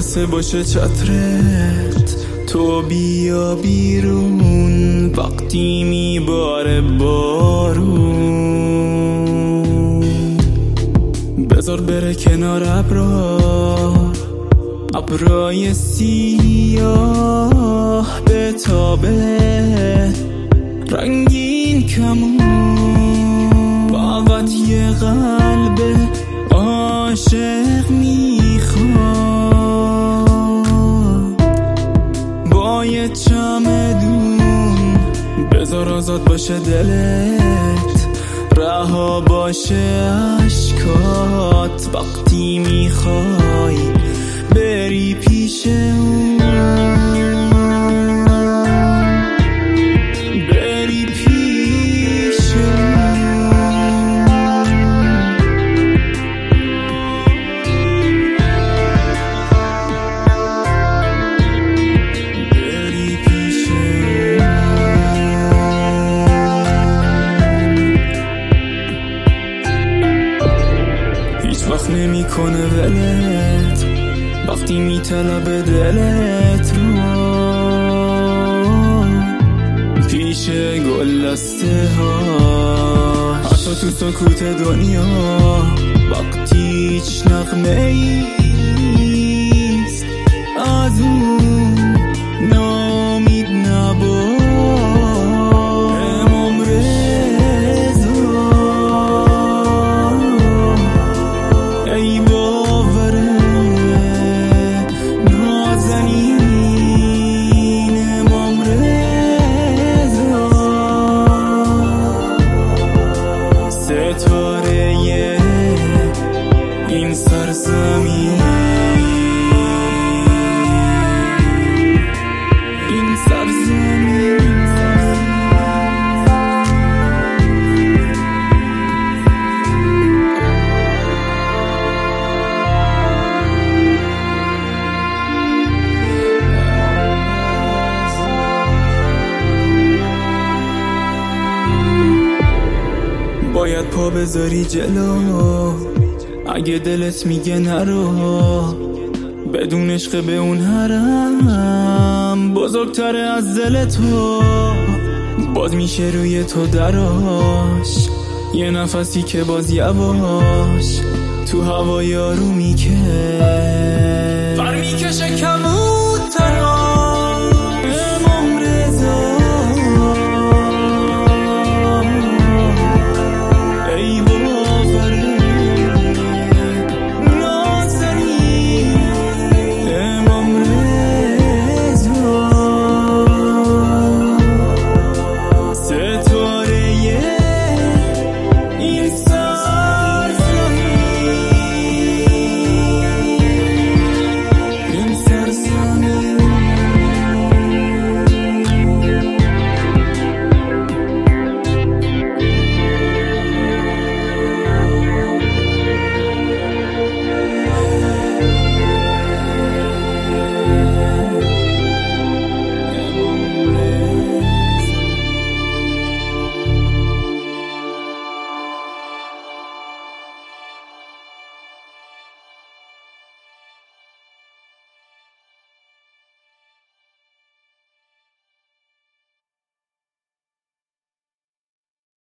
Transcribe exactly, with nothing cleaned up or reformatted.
واسه باشه چترت، تو بیا بیرون وقتی میباره بارون. بذار بره کنار ابرا، ابرای سیاه به تابه رنگین کمون. فقط یه قلب عاشق میخواد با یه چمدون. بذار آزاد باشه دلت، رها باشه عشقات وقتی میخوای بری پیش اون، بری پیش اون، بری پیش اون. هیچ وقت نمی کنه ولت وقتی میطلبه دلت رو پیش گل دسته ها. حتی تو سکوت دنیا وقتی هیچ نغمه ایست از اون نامید نبا. امام رضا ای باوره نازنین، امام رضا ستاره این سرزمین، این سرزمین. باید پا بذاری جلو اگه دلت میگه نرو، بدون عشق به اون حرم بزرگتره از دل تو. باز میشه روی تو دراش، یه نفسی که باز یواش تو هوا یارو میکش، بر میکشه کمون.